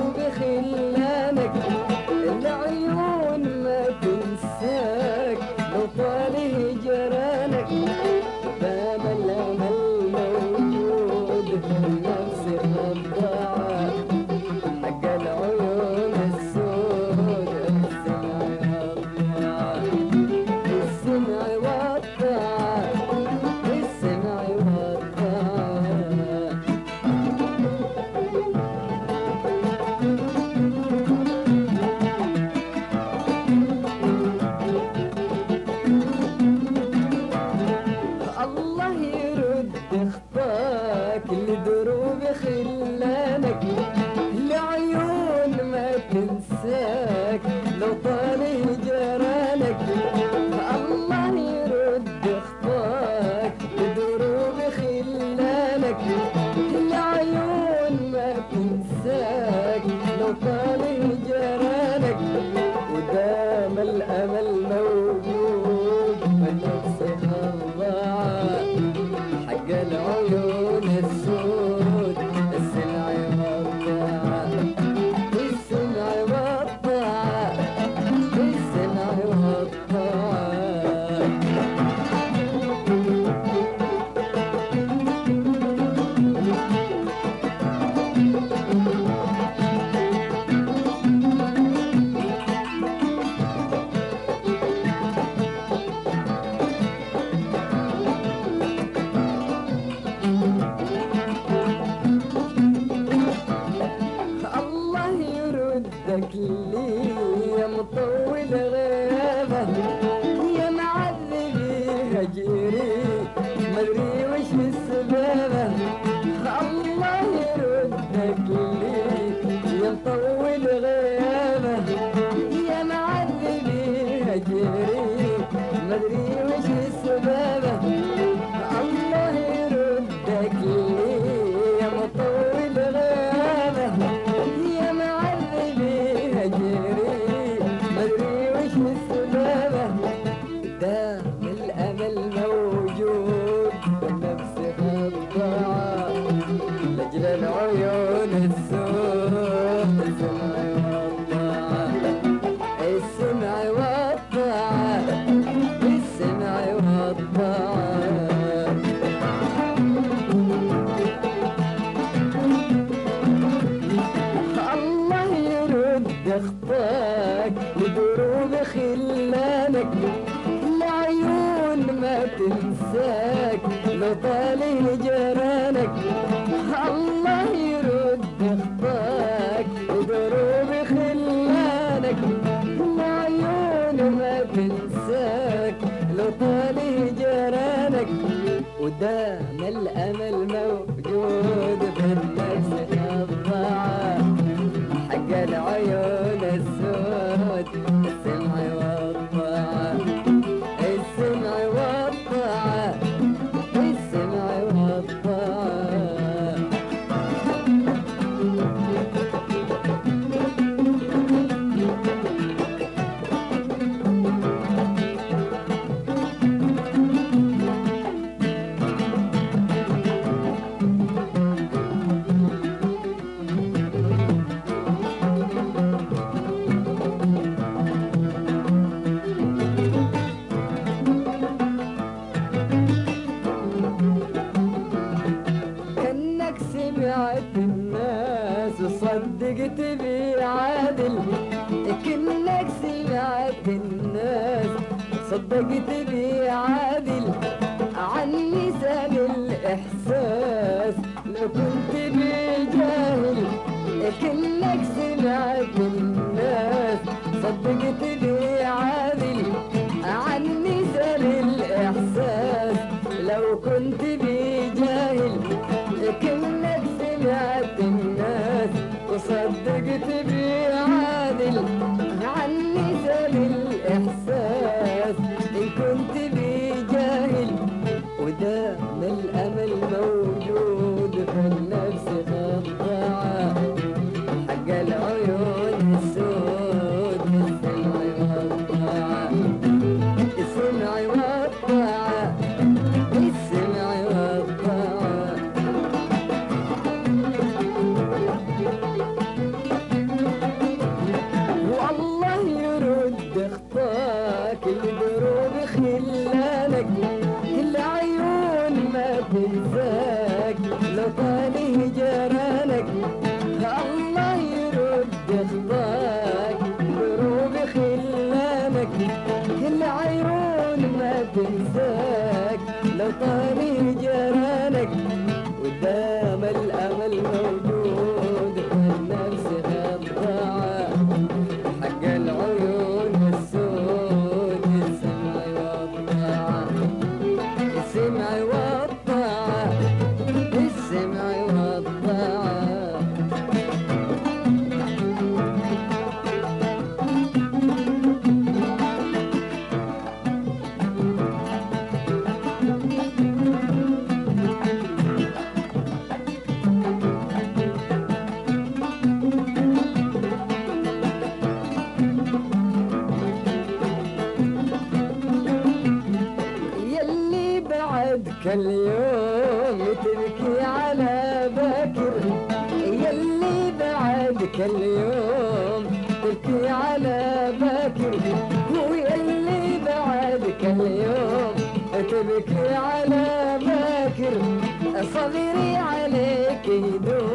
لدروب خلانك، العيون ما تنساك لو طال هجرانك، دام الأمل موجود النفس خضاعة، حق العيون السود السمع والطاعة، السمع والطاعة. الله يرد خطاك لدروب خلانك، العيون ما تنساك لو طال هجرانك، الله يرد خطاك لدروب خلانك، العيون ما تنساك لو طال هجرانك، ودام الأمل موجود النفس خضاعة، حق العيون السود السمع والطاعة، السمع والطاعة، السمع والطاعة. الله يردك لي يا مطول غيابه، يا معذبي هجري مدري وش السبابه، الله يردك لي يا مطول غيابه، يا معذبي هجري مدري وش السبابه، الله يردك لي يا مطول غيابه، يا معذبي هجري مدري وش السبابه، دام الامل موجود والنفس خضاعه، لاجل العيون السود السمع والطاعه، السمع والطاعه، السمع والطاعه. الله يرد خطاك لدروب خلانك، العيون ما تنساك لو طال هجرانك، الله يرد خطاك لدروب خلانك، العيون ما تنساك لو طال هجرانك، ودام الأمل موجود في النفس خضاعة، حق العيون السود السمع والطاعة، السمع والطاعة، السمع والطاعة. كأنك سمعت الناس وصدقت بي عادل، كأنك سمعت الناس صدقت بي عادل، عني سال الإحساس لو كنت بي جاهل، كأنك سمعت الناس صدقت بي عادل، عني سال الإحساس لو كنت بي جاهل، كأنك سمعت الناس وصدقت بي عادل، عني سال الإحساس إن كنت بي جاهل، ودام الأمل موجود في النفس خضاعة، حق العيون السود السمع والطاعة، السمع والطاعة، السمع والطاعة. اليوم تبكي على باكر، يلي بعدك اليوم تبكي على باكر، ويلي بعدك اليوم تبكي على باكر، صبري عليك يدوم